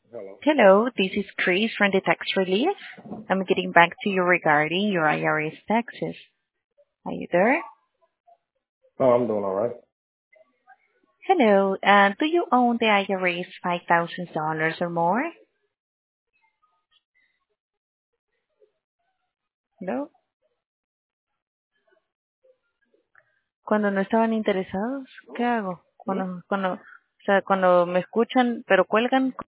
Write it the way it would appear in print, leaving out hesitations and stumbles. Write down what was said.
Hello. Hello, this is Chris from the Tax Relief. I'm getting back to you regarding your IRS taxes. Are you there? Oh, I'm doing all right. Hello, do you own the IRS $5,000 or more? No. Cuando no estaban interesados, ¿qué hago? Hmm? Cuando me escuchan pero cuelgan,